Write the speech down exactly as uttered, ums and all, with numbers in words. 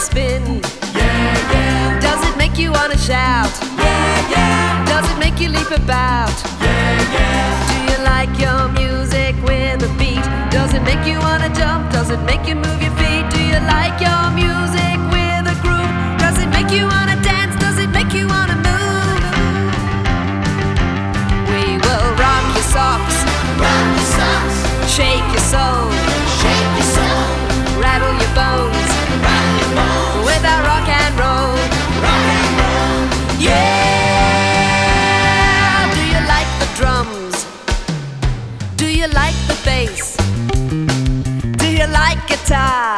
spin? Yeah, yeah. Does it make you wanna shout? Yeah, yeah. Does it make you leap about? Yeah, yeah. Do you like your music with a beat? Does it make you wanna jump? Does it make you move your feet? Do you like your music with a groove? Does it make you wanna dance? Does it make you wanna move? We will rock your socks, Rock your socks, shake your soul, shake your soul, rattle your bones rock your bones, with our rock and roll. rock and roll. Yeah! Do you like the drums? Do you like the bass? Do you like guitar?